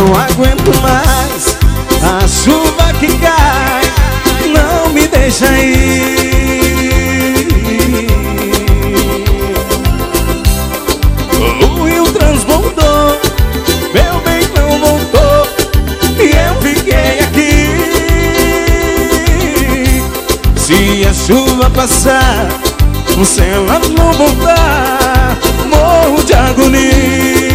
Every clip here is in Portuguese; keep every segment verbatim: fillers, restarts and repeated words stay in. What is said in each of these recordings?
Não aguento mais a chuva que cai, não me deixa ir. O rio transbordou, meu bem não voltou, e eu fiquei aqui. Se a chuva passar, se ela não voltar, morro de agonia.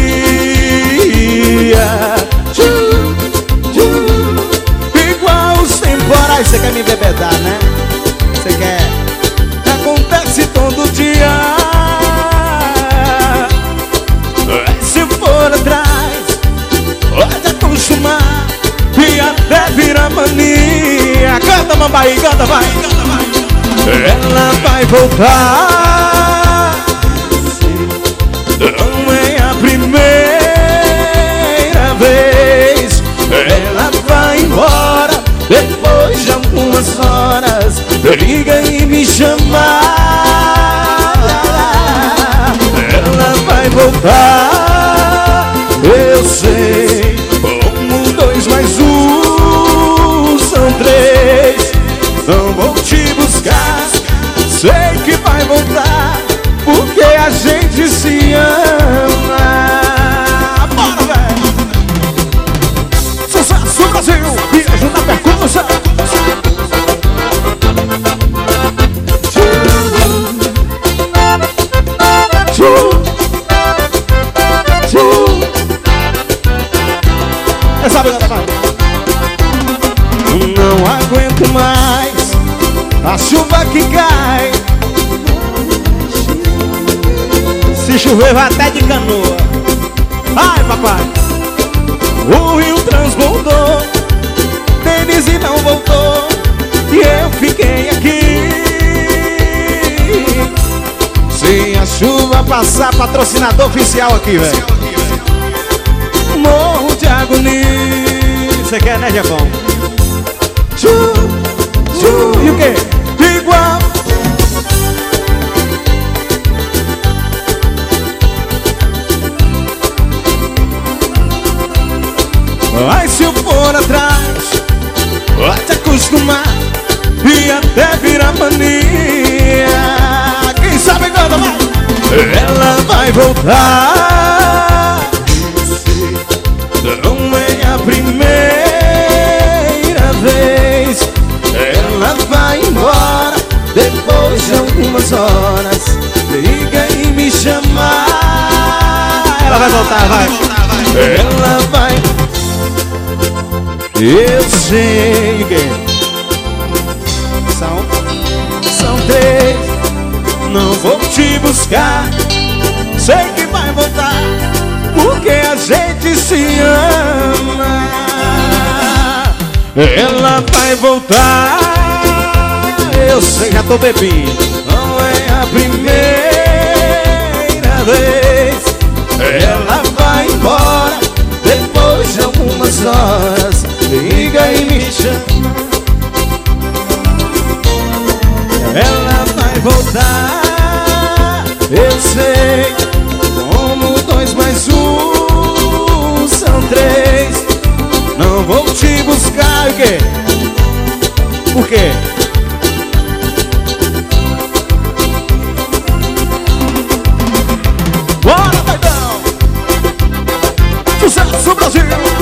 Igual os temporais. Você quer me bebedar, né? Você quer? Acontece todo dia. Se for atrás, pode acostumar e até virar mania. Canta, mamãe, canta, vai, canta, vai. Ela vai voltar, não é a primeira vez. Ela vai embora depois de algumas horas, liga e me chama. Ela vai voltar, eu sei. Como dois mais um são três. Não vou te buscar, sei que vai voltar, porque a gente se ama. Bora, velho! Sucesso Brasil! E ajuda a percussão. Essa brigada vai! Não aguento mais a chuva que cai. Se chover vai até de canoa. Ai, papai. O rio transbordou, Denise não voltou, e eu fiquei aqui. Se a chuva passar, patrocinador oficial aqui, velho. Morro de agonia. Você quer, né, Jefão? Chu, chu, e o quê? Igual. Mas se eu for atrás, pode acostumar e até virar mania. Quem sabe quando vai? Ela vai voltar. Não é a primeira vez. Ela vai embora depois de algumas horas, liga e me chama. Ela vai voltar, vai. Ela vai. Eu sei que são, são três. Não vou te buscar, sei que vai voltar, porque a gente se ama. Ela vai voltar, eu sei, já tô bebendo. Não é a primeira vez. Ela vai embora depois de algumas horas, liga e me chama. Ela vai voltar, eu sei. Como dois mais um são três. Não vou te buscar, o quê? Por quê? Bora, Baidão! Sucesso Brasil!